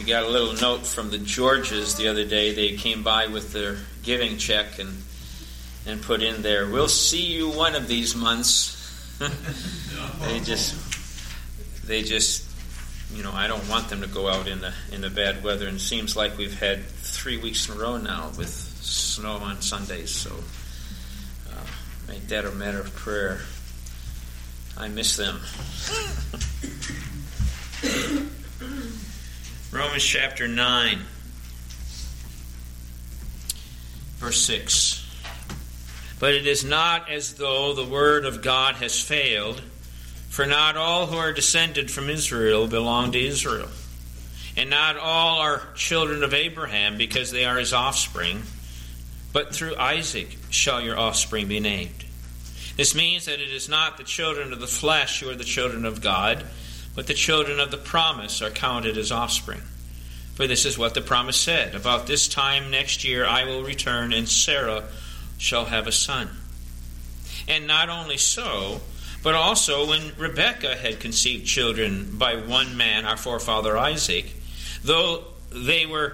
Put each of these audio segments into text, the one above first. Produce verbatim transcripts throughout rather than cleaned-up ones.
got a little note from the Georges the other day. They came by with their giving check and and put in there, "We'll see you one of these months." they just, they just, you know, I don't want them to go out in the in the bad weather. And it seems like we've had three weeks in a row now with snow on Sundays. So uh, make that a matter of prayer. I miss them. Romans chapter nine, verse six. But it is not as though the word of God has failed, for not all who are descended from Israel belong to Israel, and not all are children of Abraham because they are his offspring, but through Isaac shall your offspring be named. This means that it is not the children of the flesh who are the children of God, but the children of the promise are counted as offspring. For this is what the promise said, "About this time next year I will return, and Sarah shall have a son." And not only so, but also when Rebekah had conceived children by one man, our forefather Isaac, though they were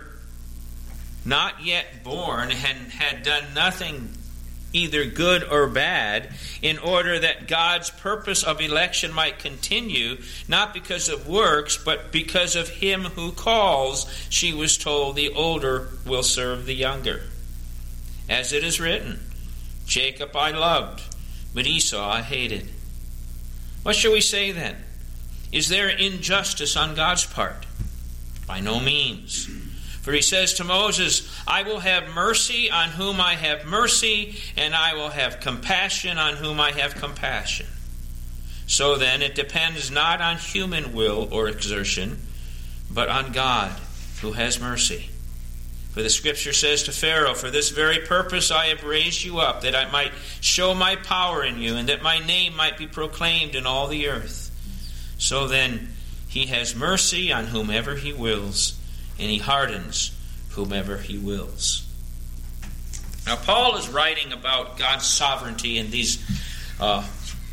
not yet born and had done nothing either good or bad, in order that God's purpose of election might continue, not because of works, but because of him who calls, she was told, "The older will serve the younger." As it is written, "Jacob I loved, but Esau I hated." What shall we say then? Is there injustice on God's part? By no means. For he says to Moses, "I will have mercy on whom I have mercy, and I will have compassion on whom I have compassion." So then it depends not on human will or exertion, but on God who has mercy. For the Scripture says to Pharaoh, "For this very purpose I have raised you up, that I might show my power in you, and that my name might be proclaimed in all the earth." So then he has mercy on whomever he wills, and he hardens whomever he wills. Now Paul is writing about God's sovereignty in these, uh,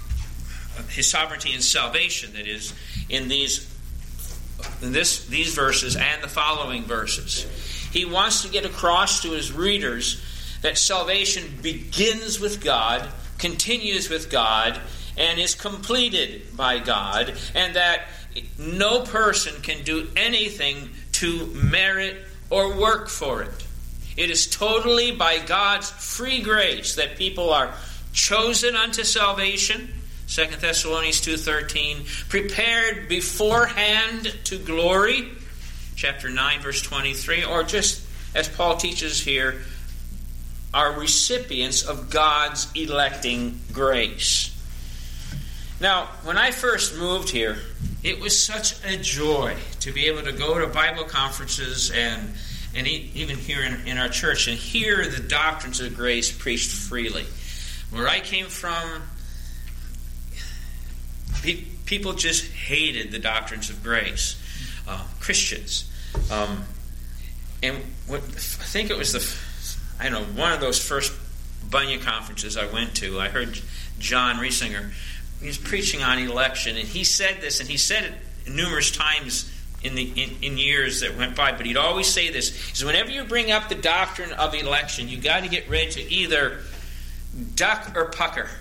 his sovereignty in salvation, that is, in these, in this, these verses and the following verses. He wants to get across to his readers that salvation begins with God, continues with God, and is completed by God, and that no person can do anything to merit or work for it. It is totally by God's free grace that people are chosen unto salvation, Second Thessalonians two thirteen, prepared beforehand to glory, chapter nine, verse twenty-three, or just as Paul teaches here, are recipients of God's electing grace. Now, when I first moved here, it was such a joy to be able to go to Bible conferences and and even here in, in our church and hear the doctrines of grace preached freely. Where I came from, pe- people just hated the doctrines of grace. Uh, Christians. Um, and what, I think it was the, I don't know, one of those first Bunyan conferences I went to, I heard John Riesinger. He was preaching on election, and he said this, and he said it numerous times in the in, in years that went by, but he'd always say this. He says, whenever you bring up the doctrine of election, you've got to get ready to either duck or pucker.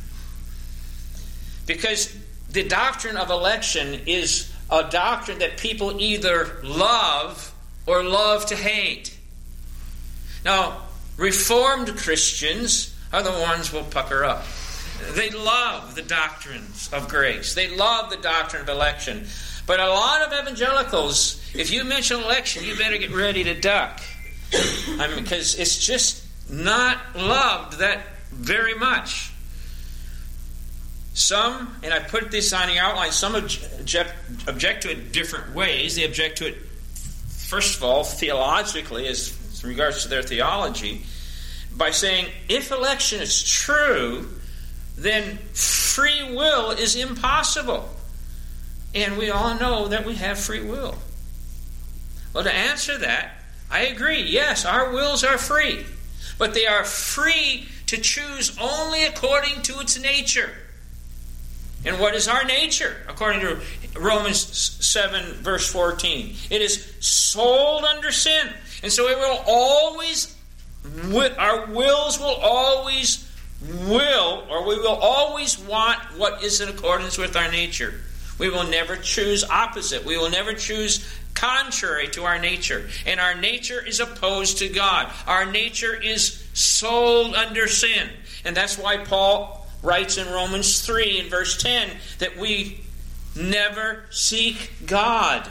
Because the doctrine of election is a doctrine that people either love or love to hate. Now, Reformed Christians are the ones who will pucker up. They love the doctrines of grace. They love the doctrine of election. But a lot of evangelicals, if you mention election, you better get ready to duck. I mean, because it's just not loved that very much. Some, and I put this on the outline, some object, object to it different ways. They object to it, first of all, theologically, as in regards to their theology, by saying, if election is true, then free will is impossible. And we all know that we have free will. Well, to answer that, I agree. Yes, our wills are free. But they are free to choose only according to its nature. And what is our nature? According to Romans seven, verse fourteen. It is sold under sin. And so it will always, our wills will always will, or we will always want what is in accordance with our nature. We will never choose opposite. We will never choose contrary to our nature. And our nature is opposed to God. Our nature is sold under sin. And that's why Paul writes in Romans three in verse ten that we never seek God.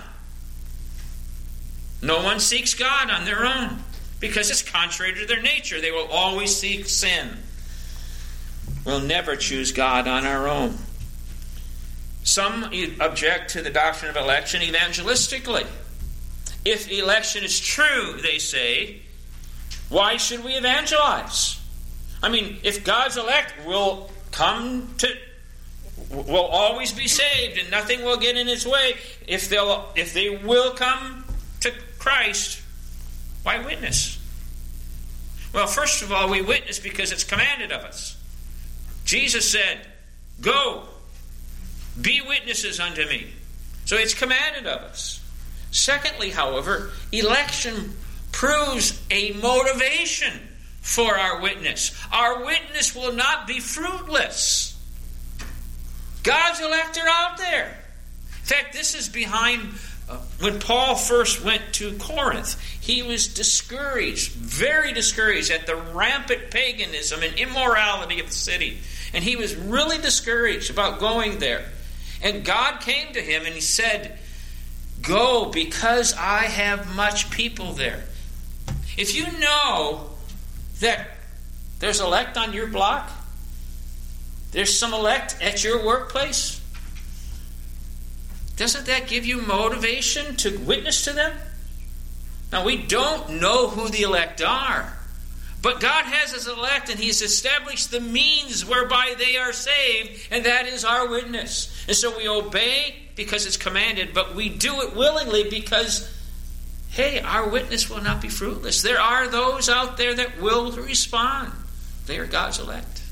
No one seeks God on their own because it's contrary to their nature. They will always seek sin. We'll never choose God on our own. Some object to the doctrine of election evangelistically. If election is true, they say, why should we evangelize? I mean, if God's elect will come to, will always be saved and nothing will get in its way, if they'll, if they will come to Christ, why witness? Well, first of all, we witness because it's commanded of us. Jesus said, go, be witnesses unto me. So it's commanded of us. Secondly, however, election proves a motivation for our witness. Our witness will not be fruitless. God's elect are out there. In fact, this is behind uh, when Paul first went to Corinth. He was discouraged, very discouraged at the rampant paganism and immorality of the city. And he was really discouraged about going there. And God came to him and he said, go, because I have much people there. If you know that there's elect on your block, there's some elect at your workplace, doesn't that give you motivation to witness to them? Now, we don't know who the elect are, but God has his elect, and he's established the means whereby they are saved, and that is our witness. And so we obey because it's commanded, but we do it willingly because, hey, our witness will not be fruitless. There are those out there that will respond. They are God's elect.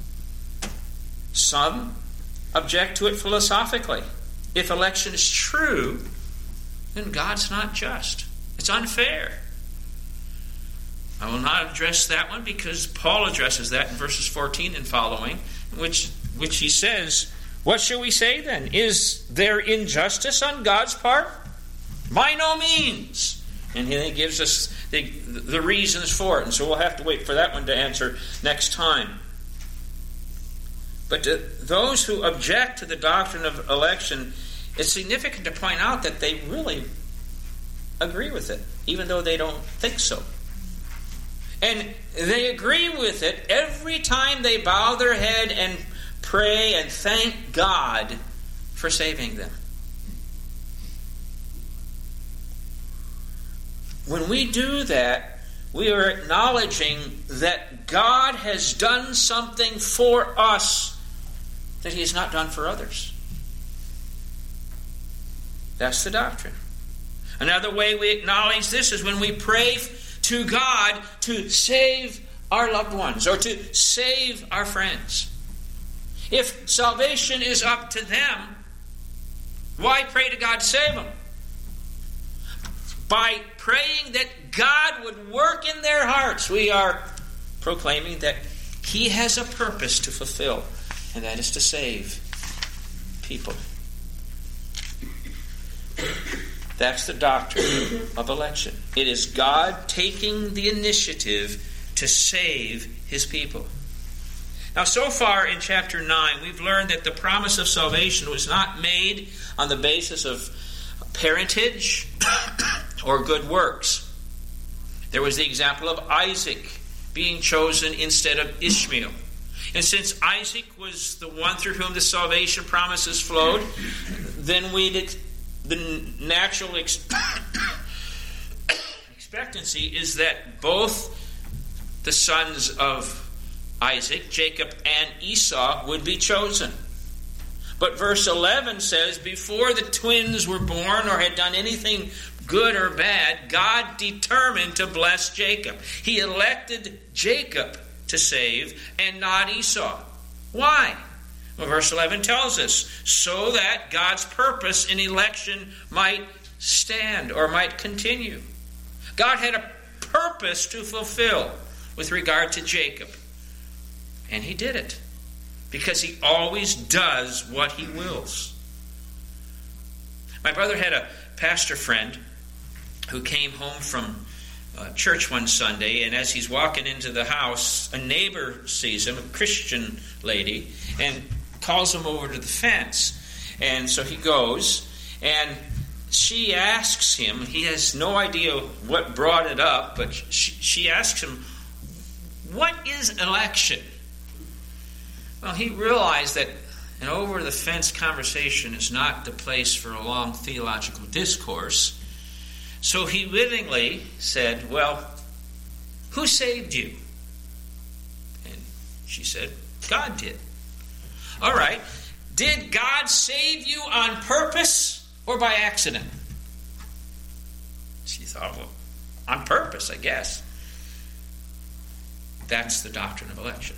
Some object to it philosophically. If election is true, then God's not just. It's unfair. I will not address that one because Paul addresses that in verses fourteen and following, which, which he says, what shall we say then? Is there injustice on God's part? By no means. And he gives us the, the reasons for it. And so we'll have to wait for that one to answer next time. But to those who object to the doctrine of election, it's significant to point out that they really agree with it, even though they don't think so. And they agree with it every time they bow their head and pray and thank God for saving them. When we do that, we are acknowledging that God has done something for us that he has not done for others. That's the doctrine. Another way we acknowledge this is when we pray to God to save our loved ones or to save our friends. If salvation is up to them, why pray to God to save them? By praying that God would work in their hearts, we are proclaiming that he has a purpose to fulfill, and that is to save people. That's the doctrine of election. It is God taking the initiative to save his people. Now, so far in chapter nine, we've learned that the promise of salvation was not made on the basis of parentage or good works. There was the example of Isaac being chosen instead of Ishmael. And since Isaac was the one through whom the salvation promises flowed, then we did, the natural ex- expectancy is that both the sons of Isaac, Jacob and Esau, would be chosen. But verse eleven says, before the twins were born or had done anything good or bad, God determined to bless Jacob. He elected Jacob to save and not Esau. Why? Well, verse eleven tells us, so that God's purpose in election might stand or might continue. God had a purpose to fulfill with regard to Jacob. And he did it. Because he always does what he wills. My brother had a pastor friend who came home from uh, church one Sunday, and as he's walking into the house, a neighbor sees him, a Christian lady, and calls him over to the fence. And so he goes, and she asks him, he has no idea what brought it up, but she, she asks him, what is election? Well, he realized that an over-the-fence conversation is not the place for a long theological discourse. So he willingly said, well, who saved you? And she said, God did. All right. Did God save you on purpose or by accident? She thought, well, on purpose, I guess. That's the doctrine of election.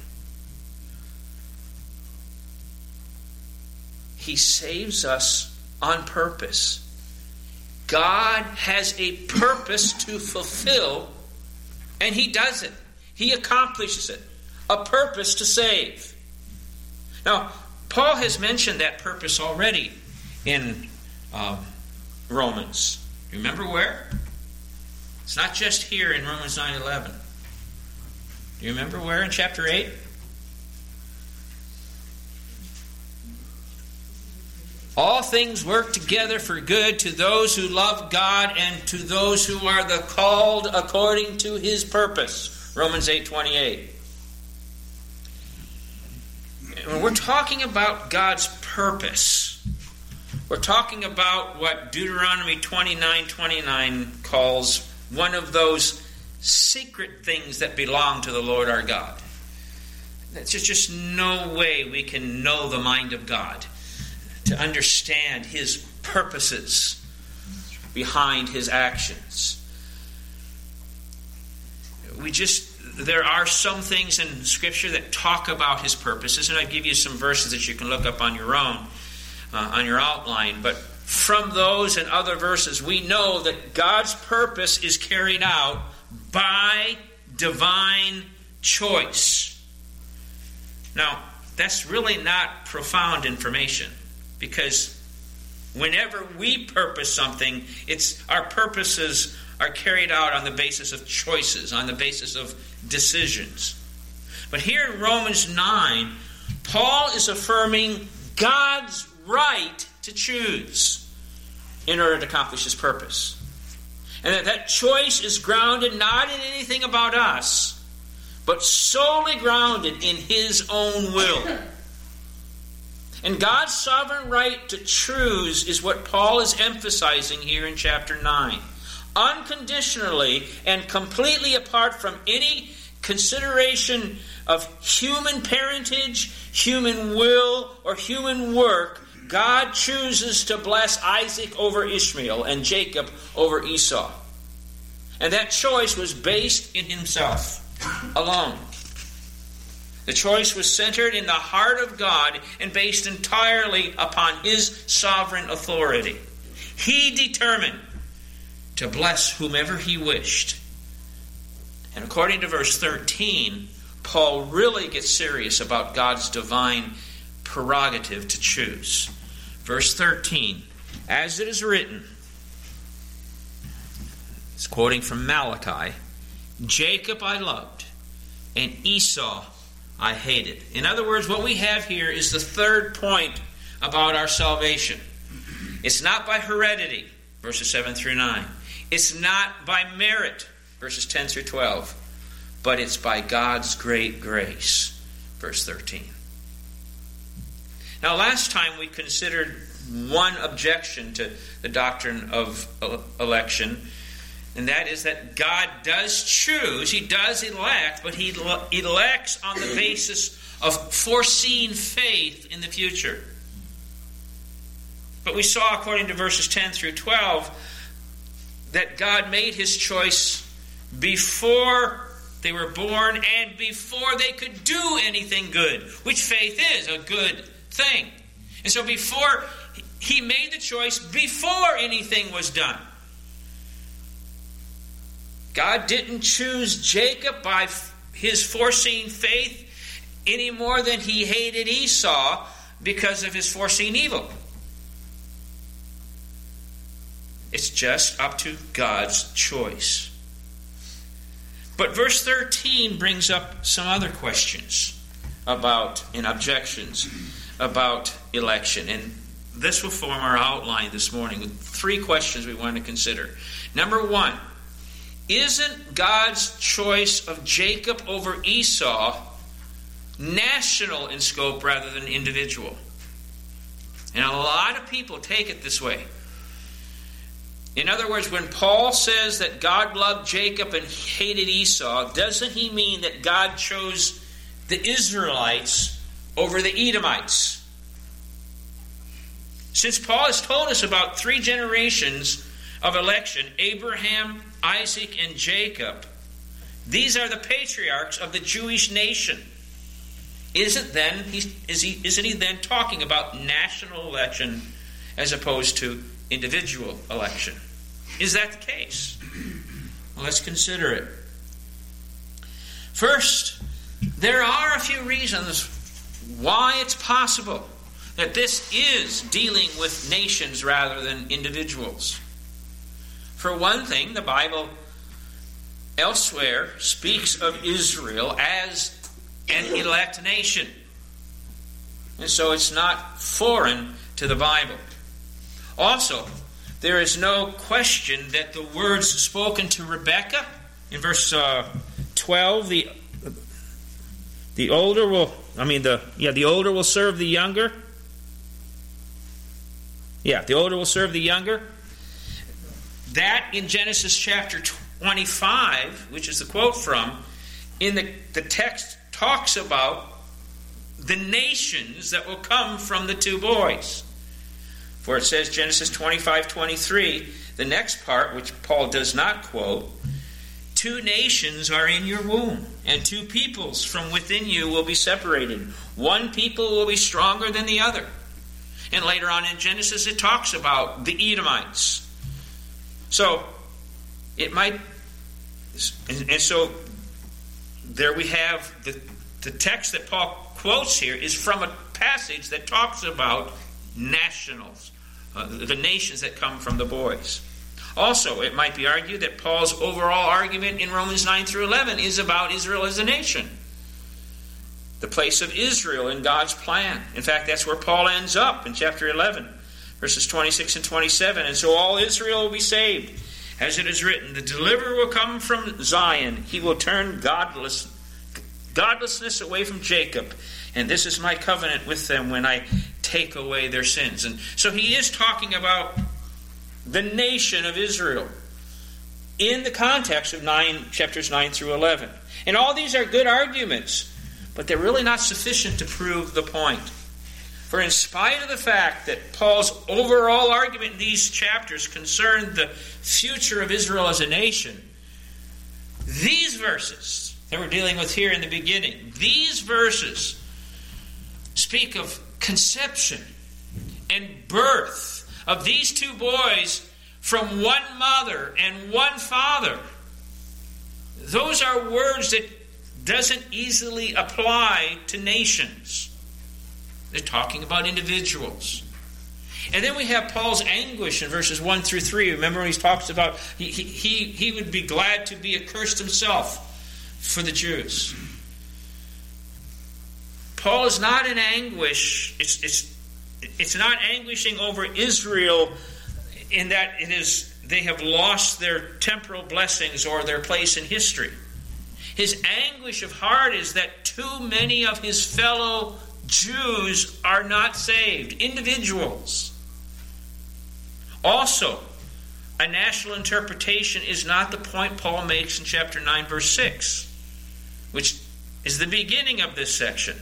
He saves us on purpose. God has a purpose to fulfill, and he does it. He accomplishes it. A purpose to save. Now, Paul has mentioned that purpose already in um, Romans. Remember where? It's not just here in Romans nine eleven. Do you remember where in chapter eight? All things work together for good to those who love God and to those who are the called according to his purpose. Romans eight twenty-eight. When we're talking about God's purpose, we're talking about what Deuteronomy twenty-nine twenty-nine calls one of those secret things that belong to the Lord our God. There's just no way we can know the mind of God, to understand his purposes behind his actions. We just, there are some things in Scripture that talk about his purposes, and I give you some verses that you can look up on your own, uh, on your outline. But from those and other verses, we know that God's purpose is carried out by divine choice. Now, that's really not profound information. Because whenever we purpose something, it's our purposes are carried out on the basis of choices, on the basis of decisions. But here in Romans nine, Paul is affirming God's right to choose in order to accomplish his purpose. And that that choice is grounded not in anything about us, but solely grounded in his own will. And God's sovereign right to choose is what Paul is emphasizing here in chapter nine. Unconditionally and completely apart from any consideration of human parentage, human will, or human work, God chooses to bless Isaac over Ishmael and Jacob over Esau. And that choice was based in himself alone. The choice was centered in the heart of God and based entirely upon his sovereign authority. He determined to bless whomever he wished. And according to verse thirteen, Paul really gets serious about God's divine prerogative to choose. Verse thirteen, as it is written, it's quoting from Malachi, Jacob I loved, and Esau I hated. In other words, what we have here is the third point about our salvation. It's not by heredity, verses seven through nine. It's not by merit, verses ten through twelve. But it's by God's great grace, verse thirteen. Now, last time we considered one objection to the doctrine of election, and that is that God does choose, he does elect, but he elects on the basis of foreseen faith in the future. But we saw, according to verses ten through twelve, that God made his choice before they were born and before they could do anything good, which faith is, a good thing. And so before, he made the choice before anything was done. God didn't choose Jacob by his foreseen faith any more than he hated Esau because of his foreseen evil. It's just up to God's choice. But verse thirteen brings up some other questions about and objections about election. And this will form our outline this morning with three questions we want to consider. Number one, isn't God's choice of Jacob over Esau national in scope rather than individual? And a lot of people take it this way. In other words, when Paul says that God loved Jacob and hated Esau, doesn't he mean that God chose the Israelites over the Edomites? Since Paul has told us about three generations of election, Abraham, Isaac, and Jacob, these are the patriarchs of the Jewish nation. Isn't then he, is he, isn't he then talking about national election as opposed to individual election? Is that the case? Well, let's consider it. First, there are a few reasons why it's possible that this is dealing with nations rather than individuals. For one thing, the Bible elsewhere speaks of Israel as an elect nation. And so it's not foreign to the Bible. Also, there is no question that the words spoken to Rebekah in verse uh, twelve, the the older will, I mean the yeah, the older will serve the younger. Yeah, the older will serve the younger. That in Genesis chapter twenty-five, which is the quote from, in the, the text talks about the nations that will come from the two boys. For it says, Genesis twenty-five twenty-three, the next part, which Paul does not quote, two nations are in your womb, and two peoples from within you will be separated. One people will be stronger than the other. And later on in Genesis it talks about the Edomites. So, it might, and, and so there we have the, the text that Paul quotes here is from a passage that talks about nationals, uh, the nations that come from the boys. Also, it might be argued that Paul's overall argument in Romans nine through eleven is about Israel as a nation, the place of Israel in God's plan. In fact, that's where Paul ends up in chapter eleven, verses twenty-six and twenty-seven. And so all Israel will be saved. As it is written, the deliverer will come from Zion. He will turn godless, godlessness away from Jacob. And this is my covenant with them when I take away their sins. And so he is talking about the nation of Israel in the context of nine, chapters nine through eleven. And all these are good arguments, but they're really not sufficient to prove the point. For in spite of the fact that Paul's overall argument in these chapters concerned the future of Israel as a nation, these verses that we're dealing with here in the beginning, these verses speak of conception and birth of these two boys from one mother and one father. Those are words that doesn't easily apply to nations. They're talking about individuals. And then we have Paul's anguish in verses one through three. Remember when he talks about he, he, he would be glad to be accursed himself for the Jews. Paul is not in anguish. It's, it's, it's not anguishing over Israel in that it is they have lost their temporal blessings or their place in history. His anguish of heart is that too many of his fellow Jews are not saved, individuals. Also, a national interpretation is not the point Paul makes in chapter nine, verse six, which is the beginning of this section.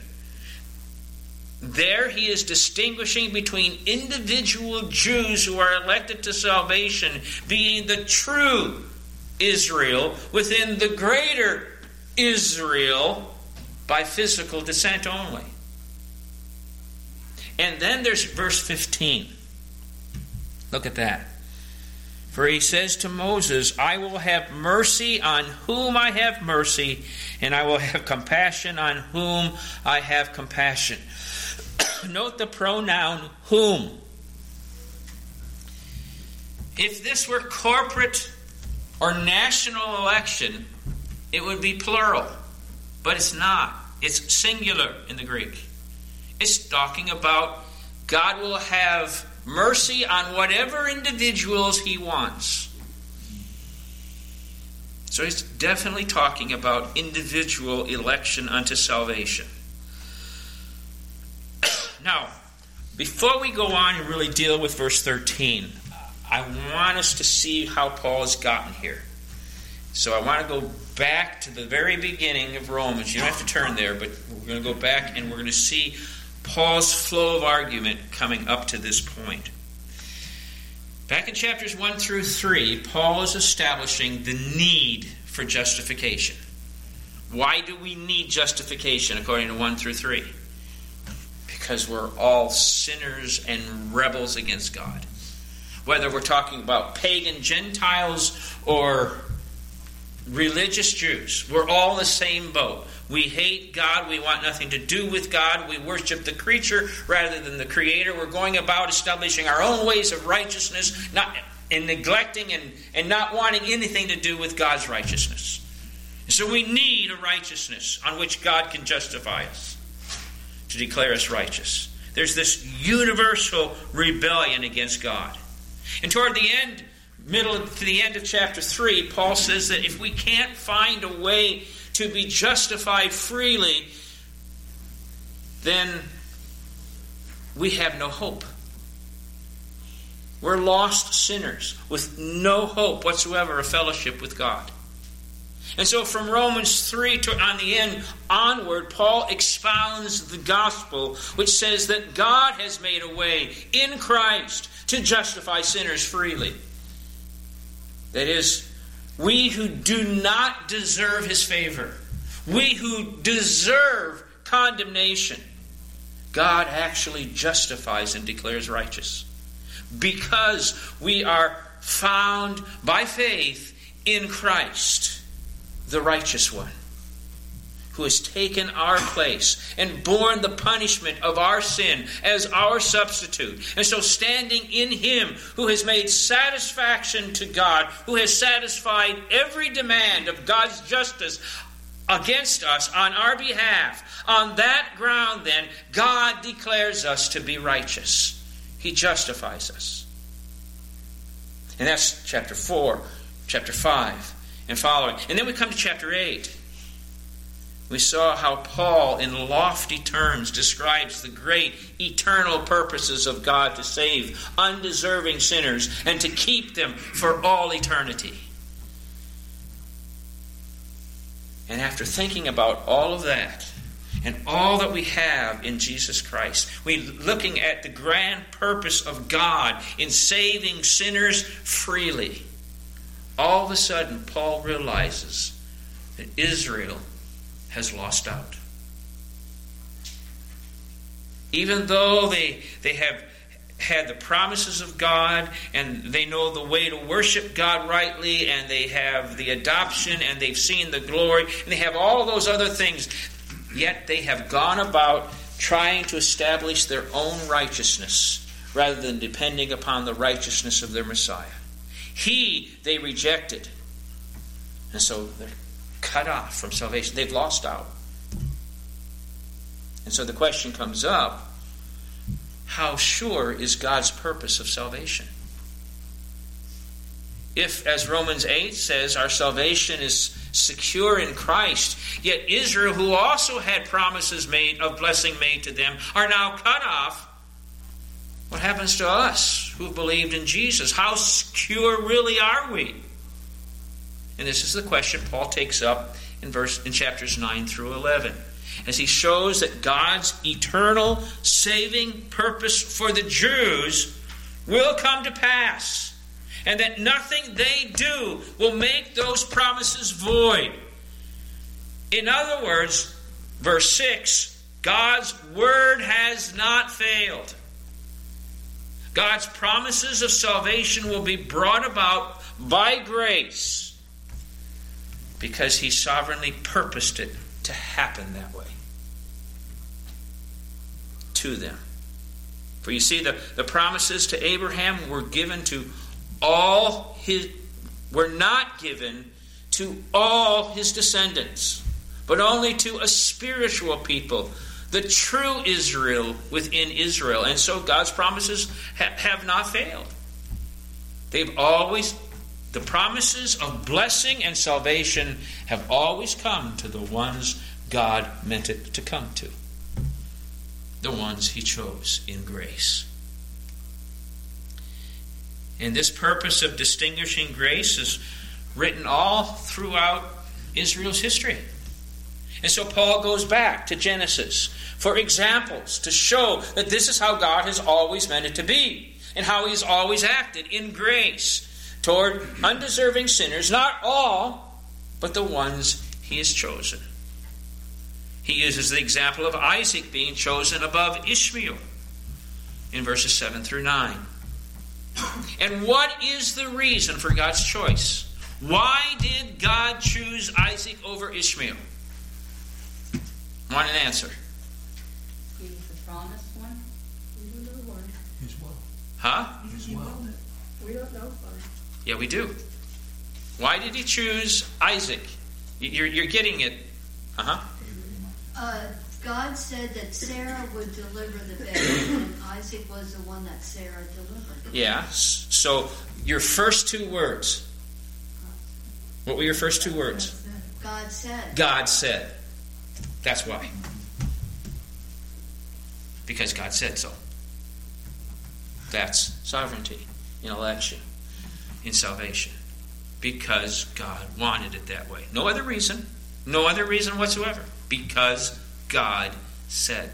There he is distinguishing between individual Jews who are elected to salvation, being the true Israel, within the greater Israel by physical descent only. And then there's verse fifteen. Look at that. For he says to Moses, I will have mercy on whom I have mercy, and I will have compassion on whom I have compassion. Note the pronoun whom. If this were corporate or national election, it would be plural. But it's not. It's singular in the Greek. It's talking about God will have mercy on whatever individuals he wants. So he's definitely talking about individual election unto salvation. Now, before we go on and really deal with verse thirteen, I want us to see how Paul has gotten here. So I want to go back to the very beginning of Romans. You don't have to turn there, but we're going to go back and we're going to see Paul's flow of argument coming up to this point. Back in chapters one through three, Paul is establishing the need for justification. Why do we need justification according to one through three? Because we're all sinners and rebels against God. Whether we're talking about pagan Gentiles or religious Jews, we're all in the same boat. We hate God. We want nothing to do with God. We worship the creature rather than the Creator. We're going about establishing our own ways of righteousness, not and neglecting and, and not wanting anything to do with God's righteousness. And so we need a righteousness on which God can justify us, to declare us righteous. There's this universal rebellion against God. And toward the end, middle to the end of chapter three, Paul says that if we can't find a way to be justified freely, then we have no hope. We're lost sinners with no hope whatsoever of fellowship with God. And so from Romans three to on the end onward, Paul expounds the gospel, which says that God has made a way in Christ to justify sinners freely. That is, we who do not deserve his favor, we who deserve condemnation, God actually justifies and declares righteous. Because we are found by faith in Christ, the righteous one, who has taken our place and borne the punishment of our sin as our substitute. And so standing in him who has made satisfaction to God, who has satisfied every demand of God's justice against us on our behalf, on that ground then, God declares us to be righteous. He justifies us. And that's chapter four, chapter five, and following. And then we come to chapter eight. We saw how Paul, in lofty terms, describes the great eternal purposes of God to save undeserving sinners and to keep them for all eternity. And after thinking about all of that, and all that we have in Jesus Christ, we're looking at the grand purpose of God in saving sinners freely. All of a sudden, Paul realizes that Israel has lost out. Even though they, they have had the promises of God and they know the way to worship God rightly, and they have the adoption and they've seen the glory and they have all those other things, yet they have gone about trying to establish their own righteousness rather than depending upon the righteousness of their Messiah. He they rejected. And so they're cut off from salvation. They've lost out. And so the question comes up, how sure is God's purpose of salvation? If, as Romans eight says, our salvation is secure in Christ, yet Israel, who also had promises made of blessing made to them, are now cut off, what happens to us who believed in Jesus? How secure really are we? And this is the question Paul takes up in verse in chapters nine through eleven, as he shows that God's eternal saving purpose for the Jews will come to pass, and that nothing they do will make those promises void. In other words, verse six, God's word has not failed. God's promises of salvation will be brought about by grace because he sovereignly purposed it to happen that way to them. For you see, the, the promises to Abraham were given to all his, were not given to all his descendants, but only to a spiritual people, the true Israel within Israel. And so God's promises ha- have not failed. They've always, the promises of blessing and salvation have always come to the ones God meant it to come to. The ones he chose in grace. And this purpose of distinguishing grace is written all throughout Israel's history. And so Paul goes back to Genesis for examples to show that this is how God has always meant it to be, and how he's always acted in grace toward undeserving sinners, not all, but the ones he has chosen. He uses the example of Isaac being chosen above Ishmael in verses seven through nine. And what is the reason for God's choice? Why did God choose Isaac over Ishmael? Want an answer? He was the promised one. We don't know why. His will. Huh? His will. We don't know why. Yeah, we do. Why did he choose Isaac? You're, you're getting it. Uh-huh. Uh, God said that Sarah would deliver the baby, and Isaac was the one that Sarah delivered. Yeah. So your first two words. What were your first two words? God said. God said. That's why. Because God said so. That's sovereignty in election, in salvation. Because God wanted it that way. No other reason. No other reason whatsoever. Because God said.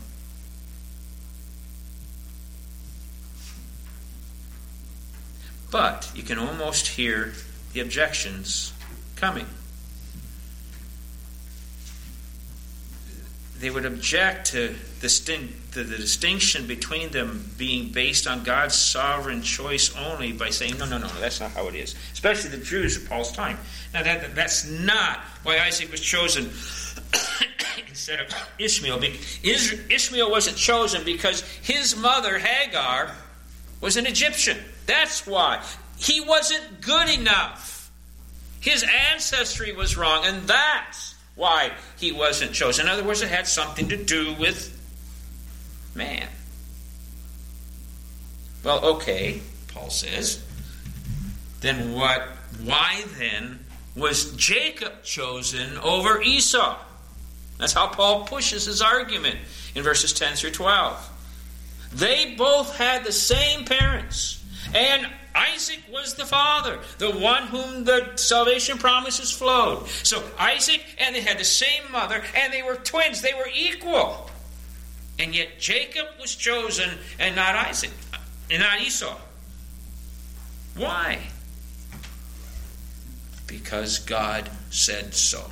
But you can almost hear the objections coming. They would object to the, the, the distinction between them being based on God's sovereign choice only by saying, no, no, no, that's not how it is. Especially the Jews of Paul's time. Now, that, that's not why Isaac was chosen instead of Ishmael. Ishmael wasn't chosen because his mother, Hagar, was an Egyptian. That's why. He wasn't good enough. His ancestry was wrong, and that's why he wasn't chosen. In other words, it had something to do with man. Well, okay, Paul says. Then what? Why then was Jacob chosen over Esau? That's how Paul pushes his argument in verses ten through twelve. They both had the same parents, and Isaac was the father, the one whom the salvation promises flowed. So Isaac and they had the same mother, and they were twins. They were equal. And yet Jacob was chosen and not Isaac, and not Esau. Why? Because God said so.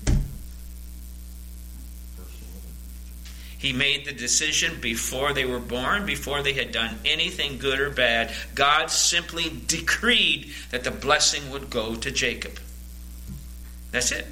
He made the decision before they were born, before they had done anything good or bad. God simply decreed that the blessing would go to Jacob. That's it.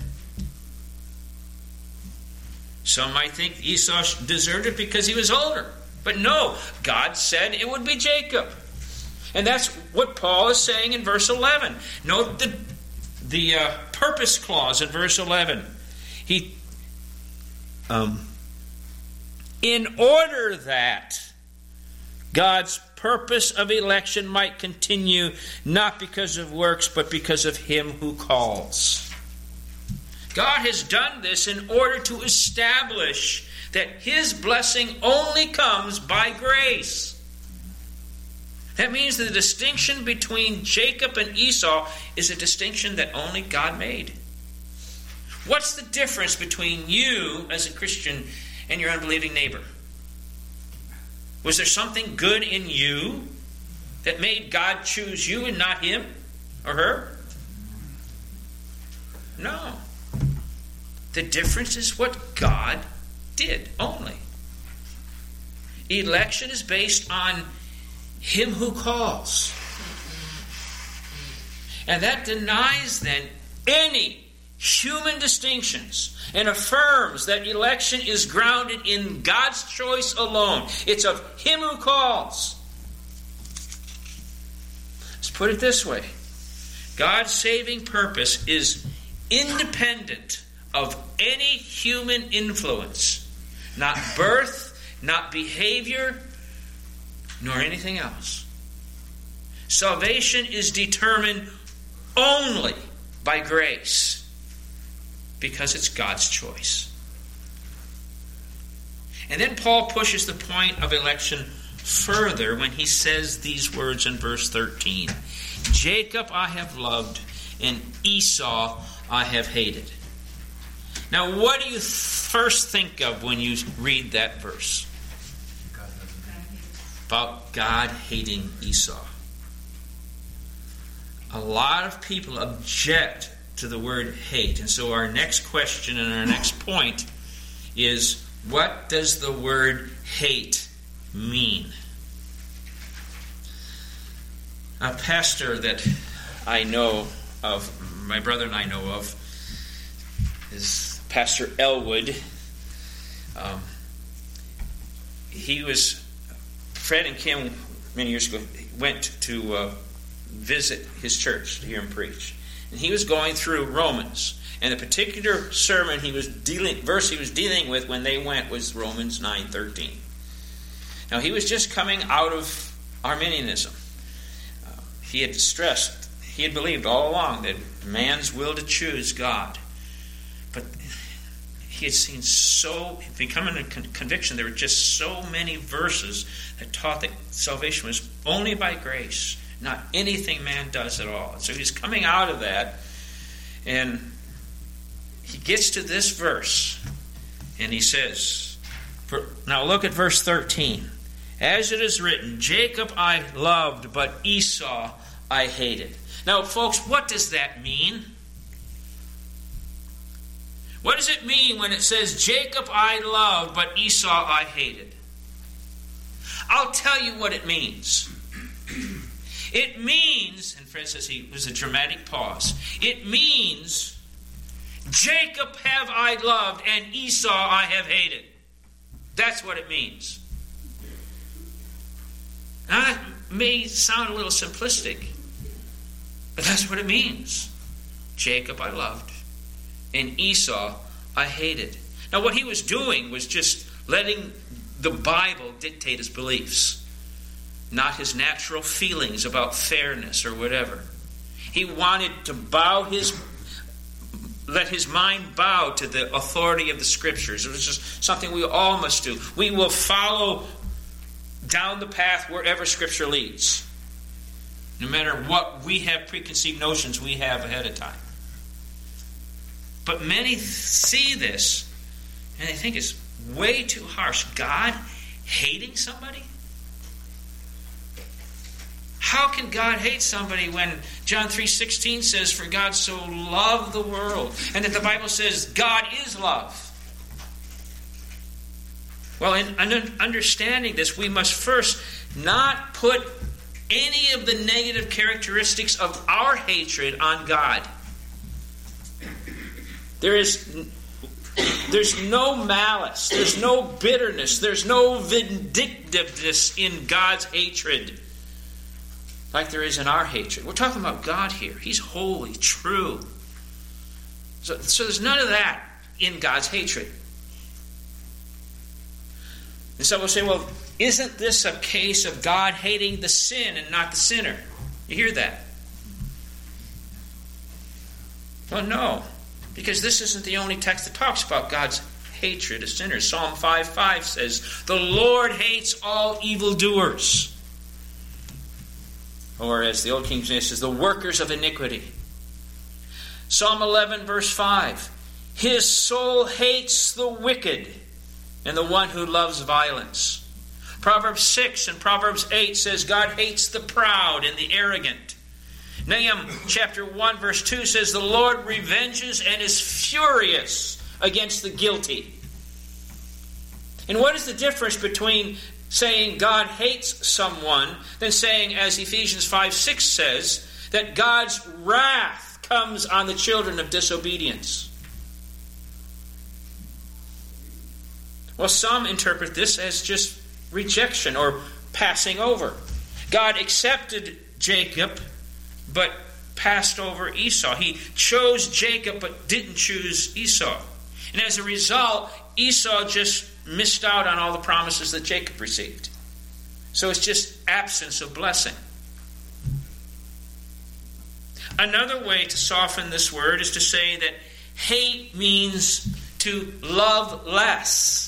Some might think Esau deserved it because he was older. But no, God said it would be Jacob. And that's what Paul is saying in verse eleven. Note the, the uh, purpose clause in verse eleven. He... Um... In order that God's purpose of election might continue, not because of works, but because of him who calls. God has done this in order to establish that his blessing only comes by grace. That means the distinction between Jacob and Esau is a distinction that only God made. What's the difference between you as a Christian and your unbelieving neighbor? Was there something good in you that made God choose you and not him or her? No. The difference is what God did only. Election is based on him who calls. And that denies then any human distinctions and affirms that election is grounded in God's choice alone. It's of him who calls. Let's put it this way. God's saving purpose is independent of any human influence. Not birth, not behavior, nor anything else. Salvation is determined only by grace, because it's God's choice. And then Paul pushes the point of election further when he says these words in verse thirteen. Jacob I have loved, and Esau I have hated. Now, what do you first think of when you read that verse? About God hating Esau. A lot of people object to the word hate. And so our next question and our next point is, what does the word hate mean? A pastor that I know of, my brother and I know of, is Pastor Elwood. Um, he was, Fred and Kim, many years ago, went to uh, visit his church to hear him preach. And he was going through Romans. And the particular sermon he was dealing, verse he was dealing with when they went was Romans nine thirteen. Now he was just coming out of Arminianism. Uh, he had stressed, he had believed all along that man's will to choose God. But he had seen so, becoming a con- conviction, there were just so many verses that taught that salvation was only by grace, not anything man does at all. And so he's coming out of that, and he gets to this verse, and he says, for, now look at verse thirteen. As it is written, Jacob I loved, but Esau I hated. Now, folks, what does that mean? What does it mean when it says, Jacob I loved, but Esau I hated? I'll tell you what it means. It means, and Fred says he was a dramatic pause, it means, Jacob have I loved, and Esau I have hated. That's what it means. Now, that may sound a little simplistic, but that's what it means. Jacob I loved, and Esau I hated. Now, what he was doing was just letting the Bible dictate his beliefs, not his natural feelings about fairness or whatever. He wanted to bow his, let his mind bow to the authority of the Scriptures. It was just something we all must do. We will follow down the path wherever Scripture leads, no matter what we have preconceived notions we have ahead of time. But many see this and they think it's way too harsh. God hating somebody? How can God hate somebody when John three sixteen says, for God so loved the world, and that the Bible says God is love? Well, in understanding this, we must first not put any of the negative characteristics of our hatred on God. There is there's no malice, there's no bitterness, there's no vindictiveness in God's hatred like there is in our hatred. We're talking about God here. He's holy, true. So, so there's none of that in God's hatred. And some will say, well, isn't this a case of God hating the sin and not the sinner? You hear that? Well, no. Because this isn't the only text that talks about God's hatred of sinners. Psalm five five says, the Lord hates all evildoers. Or as the Old King James says, the workers of iniquity. Psalm eleven verse five, his soul hates the wicked and the one who loves violence. Proverbs six and Proverbs eight says God hates the proud and the arrogant. Nahum chapter one verse two says the Lord revenges and is furious against the guilty. And what is the difference between saying God hates someone than saying, as Ephesians five six says, that God's wrath comes on the children of disobedience? Well, some interpret this as just rejection or passing over. God accepted Jacob, but passed over Esau. He chose Jacob, but didn't choose Esau. And as a result, Esau just missed out on all the promises that Jacob received. So it's just absence of blessing. Another way to soften this word is to say that hate means to love less.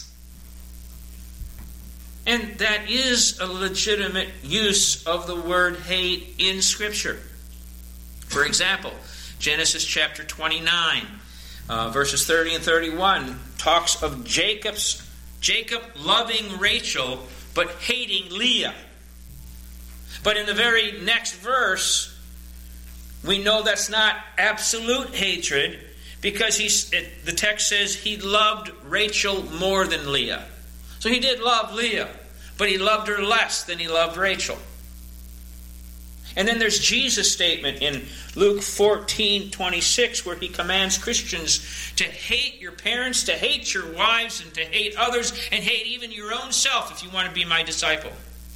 And that is a legitimate use of the word hate in Scripture. For example, Genesis chapter twenty-nine, uh, verses thirty and thirty-one, talks of Jacob's Jacob loving Rachel, but hating Leah. But in the very next verse, we know that's not absolute hatred, because he's, it, the text says he loved Rachel more than Leah. So he did love Leah, but he loved her less than he loved Rachel. And then there's Jesus' statement in Luke fourteen twenty-six, where he commands Christians to hate your parents, to hate your wives, and to hate others, and hate even your own self if you want to be my disciple.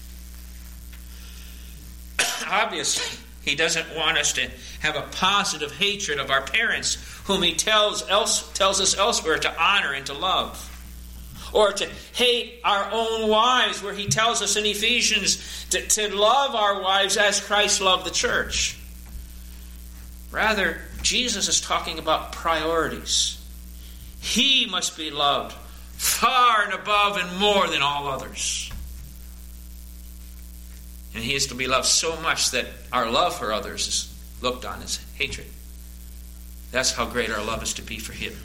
Obviously, he doesn't want us to have a positive hatred of our parents, whom he tells, else, tells us elsewhere to honor and to love. Or to hate our own wives, where he tells us in Ephesians to, to love our wives as Christ loved the church. Rather, Jesus is talking about priorities. He must be loved far and above and more than all others. And he is to be loved so much that our love for others is looked on as hatred. That's how great our love is to be for him.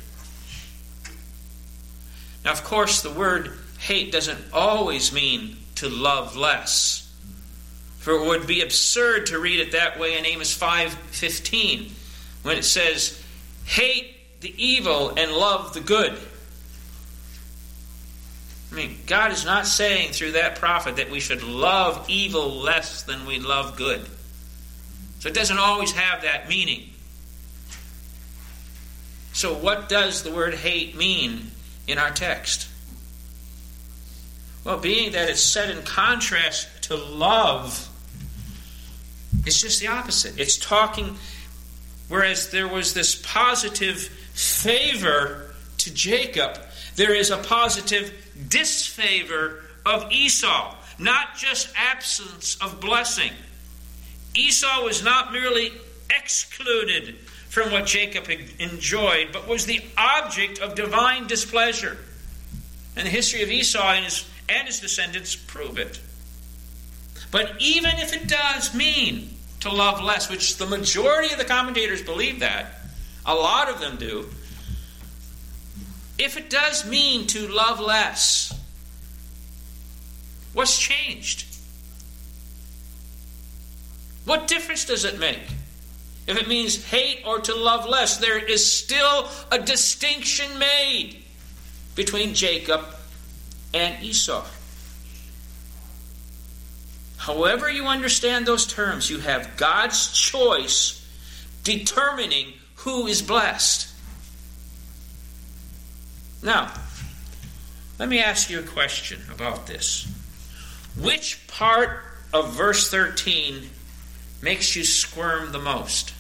Now, of course, the word hate doesn't always mean to love less. For it would be absurd to read it that way in Amos five fifteen, when it says, hate the evil and love the good. I mean, God is not saying through that prophet that we should love evil less than we love good. So it doesn't always have that meaning. So what does the word hate mean in our text? Well, being that it's set in contrast to love, it's just the opposite. It's talking, whereas there was this positive favor to Jacob, there is a positive disfavor of Esau. Not just absence of blessing. Esau was not merely excluded from what Jacob enjoyed, but was the object of divine displeasure. And the history of Esau and his, and his descendants prove it. But even if it does mean to love less, which the majority of the commentators believe that, a lot of them do, if it does mean to love less, what's changed? What difference does it make? If it means hate or to love less, there is still a distinction made between Jacob and Esau. However you understand those terms, you have God's choice determining who is blessed. Now, let me ask you a question about this. Which part of verse thirteen makes you squirm the most?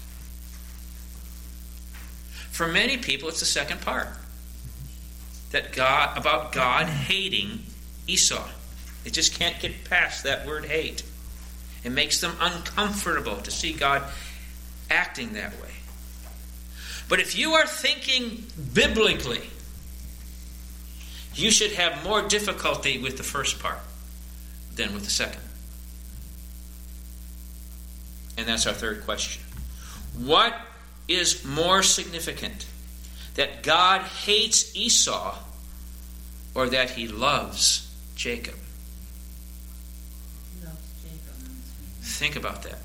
For many people, it's the second part. That God, about God hating Esau. They just can't get past that word hate. It makes them uncomfortable to see God acting that way. But if you are thinking biblically, you should have more difficulty with the first part than with the second. And that's our third question. What is more significant? That God hates Esau or that he loves Jacob? Loves Jacob. Think about that.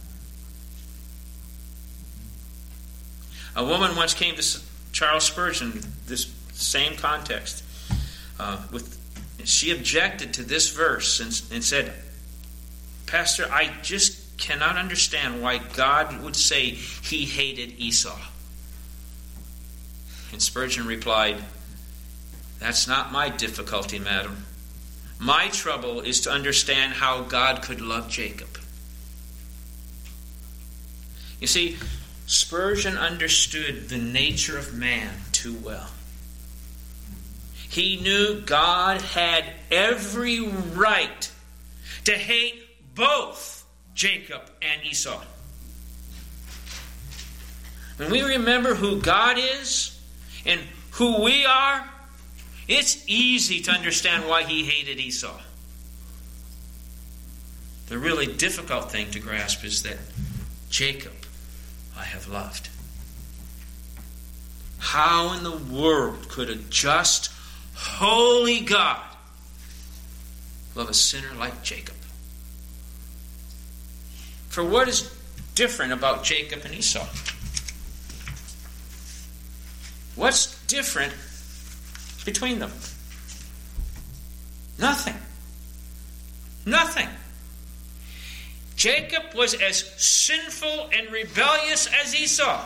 A woman once came to Charles Spurgeon, this same context, uh, with she objected to this verse and, and said, Pastor, I just cannot understand why God would say he hated Esau. And Spurgeon replied, that's not my difficulty, madam. My trouble is to understand how God could love Jacob. You see, Spurgeon understood the nature of man too well. He knew God had every right to hate both Jacob and Esau. When we remember who God is and who we are, it's easy to understand why he hated Esau. The really difficult thing to grasp is that Jacob I have loved. How in the world could a just, holy God love a sinner like Jacob? For what is different about Jacob and Esau? What's different between them? Nothing. Nothing. Jacob was as sinful and rebellious as Esau.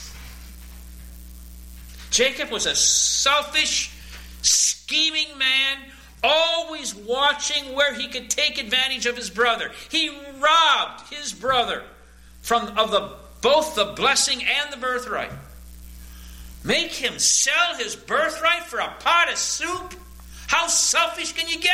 Jacob was a selfish, scheming man, always watching where he could take advantage of his brother. He robbed his brother from of the both the blessing and the birthright. Make him sell his birthright for a pot of soup? How selfish can you get?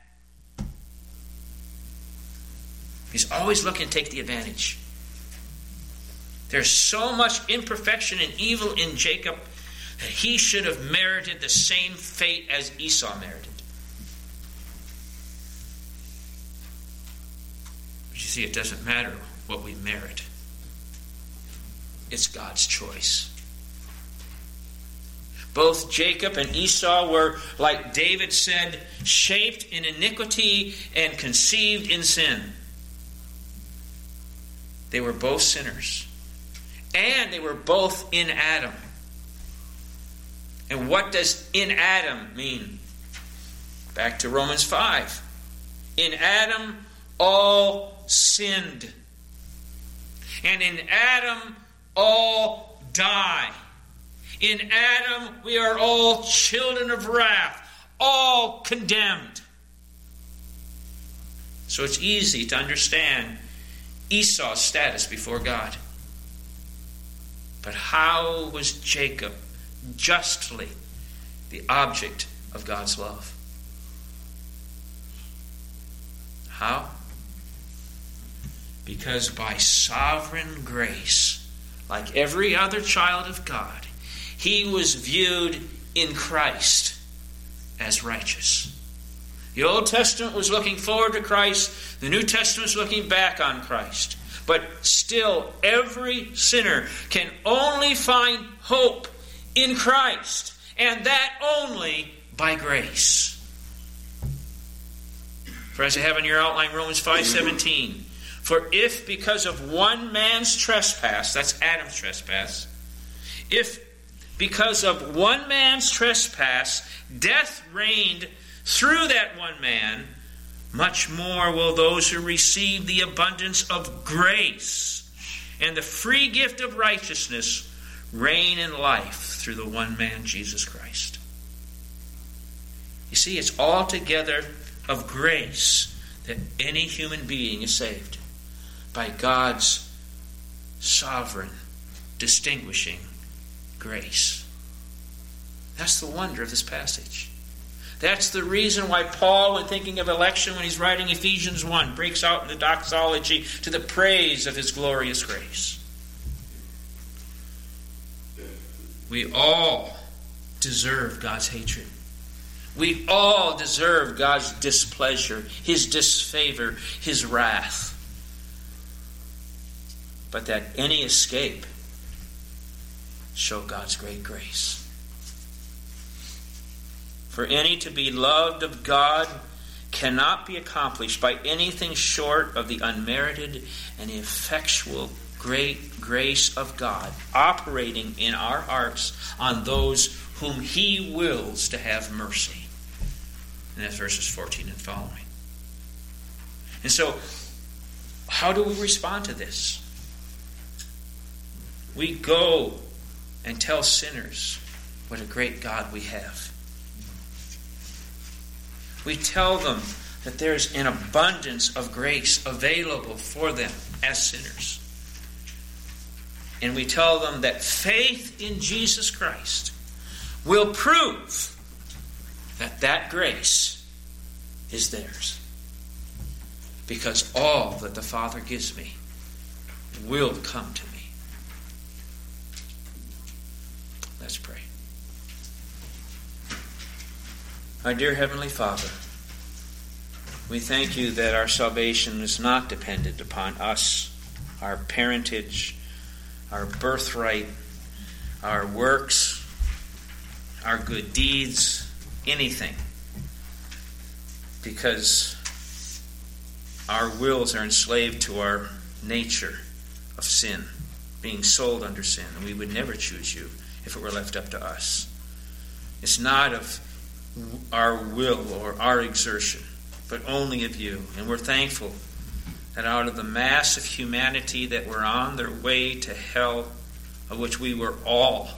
He's always looking to take the advantage. There's so much imperfection and evil in Jacob that he should have merited the same fate as Esau merited. But you see, it doesn't matter what we merit. It's God's choice. Both Jacob and Esau were, like David said, shaped in iniquity and conceived in sin. They were both sinners. And they were both in Adam. And what does in Adam mean? Back to Romans five. In Adam all sinned. And in Adam all die. In Adam we are all children of wrath, all condemned. So it's easy to understand Esau's status before God. But how was Jacob justly the object of God's love? How? Because by sovereign grace, like every other child of God, he was viewed in Christ as righteous. The Old Testament was looking forward to Christ. The New Testament was looking back on Christ. But still, every sinner can only find hope in Christ. And that only by grace. For as I have in your outline, Romans five seventeen. For if because of one man's trespass, that's Adam's trespass, if because of one man's trespass, death reigned through that one man, much more will those who receive the abundance of grace and the free gift of righteousness reign in life through the one man, Jesus Christ. You see, it's altogether of grace that any human being is saved by God's sovereign, distinguishing grace. That's the wonder of this passage. That's the reason why Paul, when thinking of election, when he's writing Ephesians one, breaks out in the doxology to the praise of his glorious grace. We all deserve God's hatred. We all deserve God's displeasure, his disfavor, his wrath. But that any escape show God's great grace. For any to be loved of God cannot be accomplished by anything short of the unmerited and effectual great grace of God operating in our hearts on those whom he wills to have mercy. And that's verses fourteen and following. And so, how do we respond to this? We go and tell sinners what a great God we have. We tell them that there's an abundance of grace available for them as sinners. And we tell them that faith in Jesus Christ will prove that that grace is theirs. Because all that the Father gives me will come to me. Let's pray. Our dear Heavenly Father, we thank you that our salvation is not dependent upon us, our parentage, our birthright, our works, our good deeds, anything. Because our wills are enslaved to our nature of sin, being sold under sin, and we would never choose you if it were left up to us. It's not of our will or our exertion, but only of you. And we're thankful that out of the mass of humanity that were on their way to hell, of which we were all,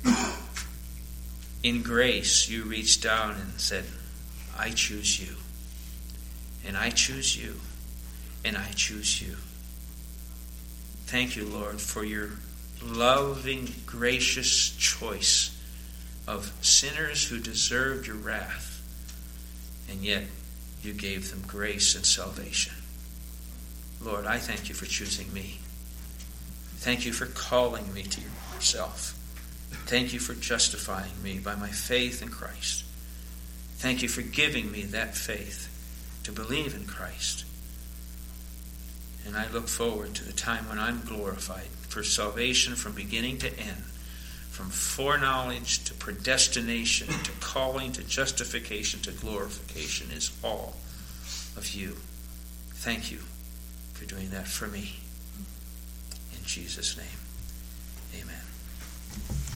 in grace you reached down and said, I choose you, and I choose you, and I choose you. Thank you, Lord, for your loving, gracious choice of sinners who deserved your wrath, and yet you gave them grace and salvation. Lord, I thank you for choosing me. Thank you for calling me to yourself. Thank you for justifying me by my faith in Christ. Thank you for giving me that faith to believe in Christ. And I look forward to the time when I'm glorified, for salvation from beginning to end, from foreknowledge to predestination, to calling, to justification, to glorification, is all of you. Thank you for doing that for me. In Jesus' name, amen.